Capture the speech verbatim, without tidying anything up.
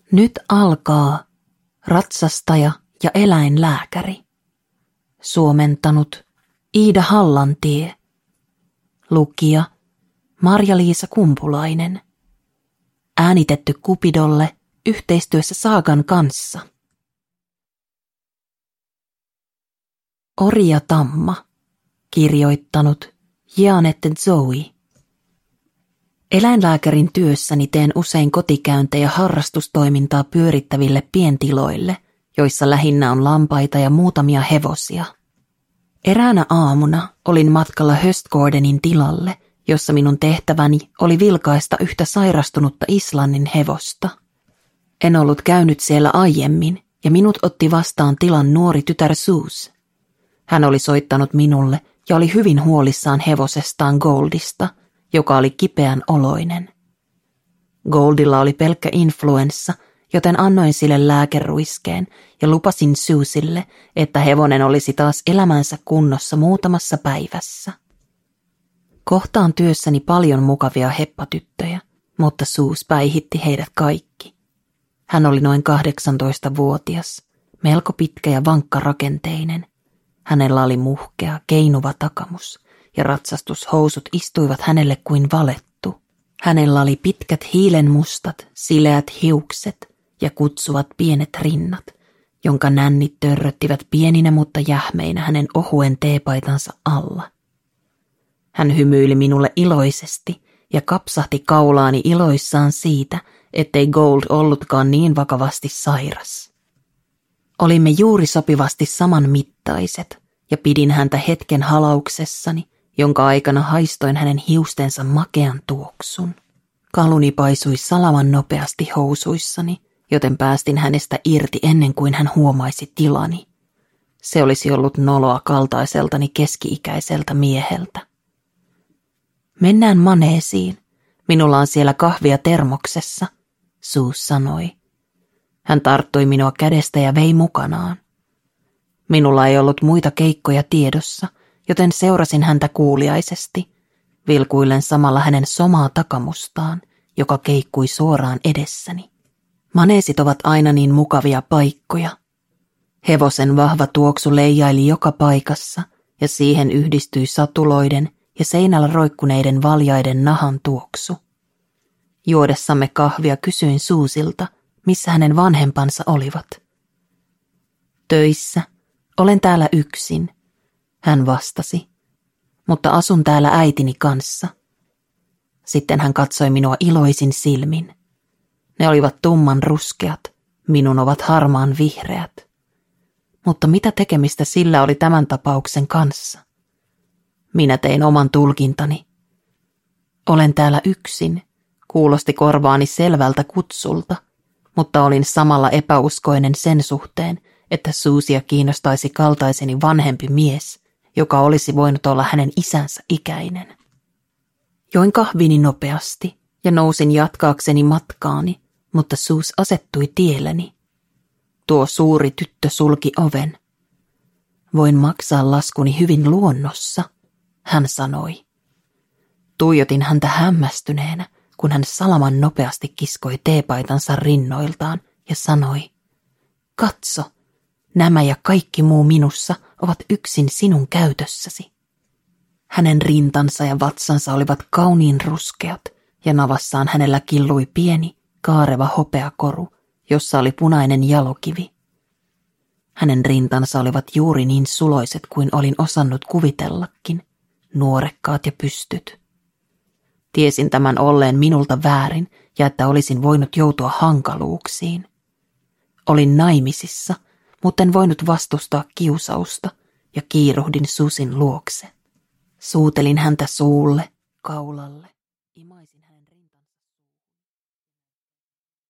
Nyt alkaa ratsastaja ja eläinlääkäri. Suomentanut Iida Hallantie. Lukija Marja-Liisa Kumpulainen. Äänitetty Cupidolle yhteistyössä Saagan kanssa. Orja Tamma. Kirjoittanut Jeanette Zoe. Eläinlääkärin työssäni teen usein kotikäyntejä harrastustoimintaa pyörittäville pientiloille, joissa lähinnä on lampaita ja muutamia hevosia. Eräänä aamuna olin matkalla Höstgårdenin tilalle, jossa minun tehtäväni oli vilkaista yhtä sairastunutta Islannin hevosta. En ollut käynyt siellä aiemmin, ja minut otti vastaan tilan nuori tytär Suus. Hän oli soittanut minulle ja oli hyvin huolissaan hevosestaan Goldista, joka oli kipeän oloinen. Goldilla oli pelkkä influenssa, joten annoin sille lääkeruiskeen ja lupasin Suusille, että hevonen olisi taas elämänsä kunnossa muutamassa päivässä. Kohtaan työssäni paljon mukavia heppatyttöjä, mutta Suus päihitti heidät kaikki. Hän oli noin kahdeksantoistavuotias, melko pitkä ja vankka rakenteinen. Hänellä oli muhkea, keinuva takamus ja ratsastushousut istuivat hänelle kuin valettu. Hänellä oli pitkät hiilenmustat, sileät hiukset ja kutsuvat pienet rinnat, jonka nännit törröttivät pieninä mutta jähmeinä hänen ohuen teepaitansa alla. Hän hymyili minulle iloisesti ja kapsahti kaulaani iloissaan siitä, ettei Gold ollutkaan niin vakavasti sairas. Olimme juuri sopivasti saman mittaiset ja pidin häntä hetken halauksessani, jonka aikana haistoin hänen hiustensa makean tuoksun. Kaluni paisui salaman nopeasti housuissani, joten päästin hänestä irti ennen kuin hän huomaisi tilani. Se olisi ollut noloa kaltaiseltani keski-ikäiseltä mieheltä. Mennään maneesiin. Minulla on siellä kahvia termoksessa, Suus sanoi. Hän tarttui minua kädestä ja vei mukanaan. Minulla ei ollut muita keikkoja tiedossa, joten seurasin häntä kuuliaisesti, vilkuillen samalla hänen somaa takamustaan, joka keikkui suoraan edessäni. Maneesit ovat aina niin mukavia paikkoja. Hevosen vahva tuoksu leijaili joka paikassa, ja siihen yhdistyi satuloiden ja seinällä roikkuneiden valjaiden nahan tuoksu. Juodessamme kahvia kysyin Suusilta, missä hänen vanhempansa olivat. Töissä. Olen täällä yksin, hän vastasi, mutta asun täällä äitini kanssa. Sitten hän katsoi minua iloisin silmin. Ne olivat tumman ruskeat, minun ovat harmaan vihreät. Mutta mitä tekemistä sillä oli tämän tapauksen kanssa? Minä tein oman tulkintani. Olen täällä yksin, kuulosti korvaani selvältä kutsulta, mutta olin samalla epäuskoinen sen suhteen, että Suusia kiinnostaisi kaltaiseni vanhempi mies, joka olisi voinut olla hänen isänsä ikäinen. Join kahvini nopeasti ja nousin jatkaakseni matkaani, mutta Suus asettui tielleni. Tuo suuri tyttö sulki oven. Voin maksaa laskuni hyvin luonnossa, hän sanoi. Tuijotin häntä hämmästyneenä, kun hän salaman nopeasti kiskoi teepaitansa rinnoiltaan ja sanoi, katso, nämä ja kaikki muu minussa ovat yksin sinun käytössäsi. Hänen rintansa ja vatsansa olivat kauniin ruskeat ja navassaan hänellä killui pieni, kaareva hopeakoru, jossa oli punainen jalokivi. Hänen rintansa olivat juuri niin suloiset kuin olin osannut kuvitellakin, nuorekkaat ja pystyt. Tiesin tämän olleen minulta väärin ja että olisin voinut joutua hankaluuksiin. Olin naimisissa, mutta en voinut vastustaa kiusausta ja kiiruhdin Susin luokse. Suutelin häntä suulle, kaulalle, imaisin